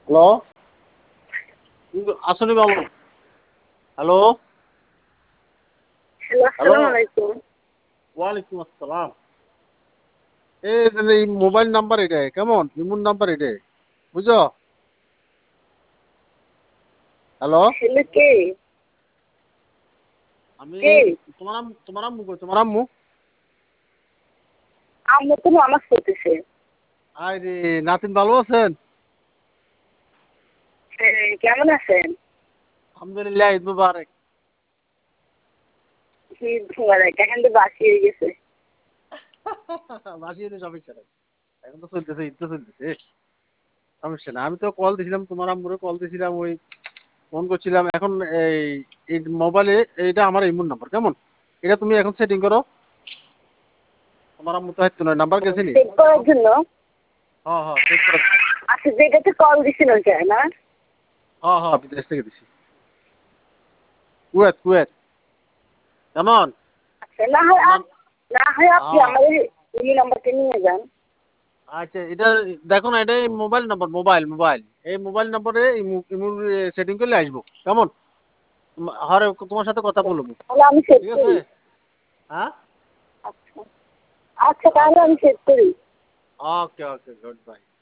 Hello আসনি বাবু hello hello, hello আসসালামু আলাইকুম। ওয়ালাইকুম আসসালাম এই মোবাইল নাম্বার এটা কেমন ইমুন নাম্বার এটা বুঝছো হ্যালো হ্যালো, কে? আমি কে? তোমার আম্মু কই তোমার আম্মু আম্মু তো নামাজ পড়তেছে। আরে নাতিন ভালো আছেন হ্যাঁ, কেমন আছেন? আলহামদুলিল্লাহ ঈদ মুবারক ঈদ মুবারক। এখন তো বাসি হয়ে গেছে। বাসি এনে সমস্যা নাই এখন তো চলতেছে ঈদ তো চলতেছে সমস্যা না আমি তো কল দিছিলাম তোমার আম্মুরে কল দিছিলাম ওই ফোন করছিলাম এখন এই এই মোবাইলে এইটা আমার ইমুন নাম্বার কেমন এটা তুমি এখন সেটিং করো তোমার আম্মু তো হয়তো নয় নাম্বার গেছে নি চেক করার জন্য? হ্যাঁ হ্যাঁ সেট করে আচ্ছা, যেটাতে কল দিছিল কেন না? হ্যাঁ হ্যাঁ বিদেশ থেকে দিছি কুয়েত কুয়েত কেমন আচ্ছা, না হয় তোমার না হয় আপনি হ্যাঁ আমাদের এই নাম্বারটা নিয়ে যান। আচ্ছা এটা দেখো না এটা মোবাইল নাম্বার মোবাইল এই মোবাইল নাম্বারে ইমুর সেটিং করলে আসবো কেমন হরে তোমার সাথে কথা বলবো তাহলে আমি সেট ঠিক আছে করি। হ্যাঁ আচ্ছা, আচ্ছা, তাহলে আচ্ছা আমি সেট করি। ওকে ওকে গুড বাই